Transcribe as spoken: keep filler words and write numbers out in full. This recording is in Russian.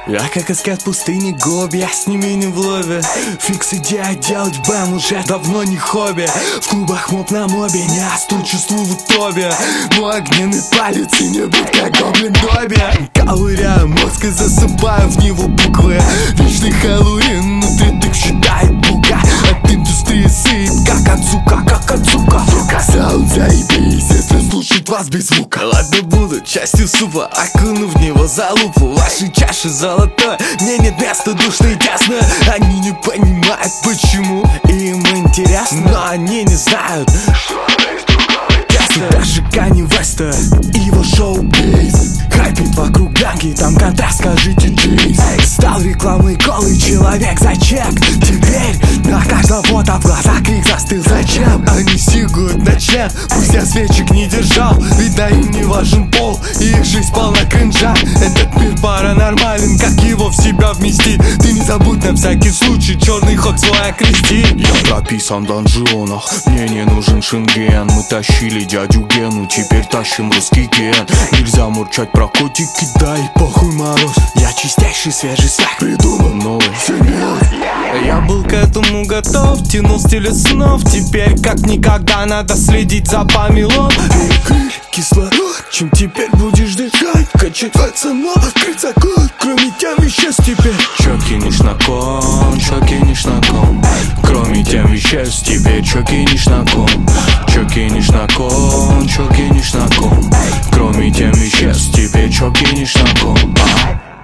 Я как аскет пустыни Гоби, я с ними не в лове. Фикс идея делать бэм уже давно не хобби. В клубах моп на мобе, не остыл чувству в утробе. Мой огненный палец и не быть как гоблин Добби. Ковыряю мозг и засыпаю в него буквы. Вечный Хэллоуин, внутри тык считает бука. От индустрии сыт, как от сука, как от сука. Саунд заебись, если слушать вас без звука. Ладно, буду частью супа, окуну в него залупу. Ваши чаши золотой, мне нет места душно и тесно. Они не понимают почему, им интересно, но они не знают, что даже Канье Веста и его шоу-биз хайпит вокруг бlanky, там контраст, скажите джиз. Стал рекламой голый человек за чек. Теперь на каждого фото в глазах крик застыл. Зачем? Они сигают на чем? Пусть я свечек не держал, ведь да им не важен пол, и их жизнь полна кринжа. Этот мир паранормален, как его в себя вместить? Ты не забудь на всякий случай черный ход свой окрести. Я прописан в донжонах, мне не нужен шенген. Мы тащили дядю Гену, теперь тащим русский ген. Нельзя мурчать про котики, дай похуй мороз. Я чистейший свежий свяк, придумал новый семьёз. Я был к этому готов, тянул стиль снов. Теперь как никогда надо следить за помелом. Перекрыть кислород, чем теперь будешь дышать? Качать пацанов, открыть закон, кроме тем веществ теперь. Чё кинешь на кон, чё кинешь на кон? Кроме тем веществ теперь чё кинешь на кон? Чё кинешь на кон, чё кинешь на кон? Кроме тем веществ теперь чё кинешь на кон?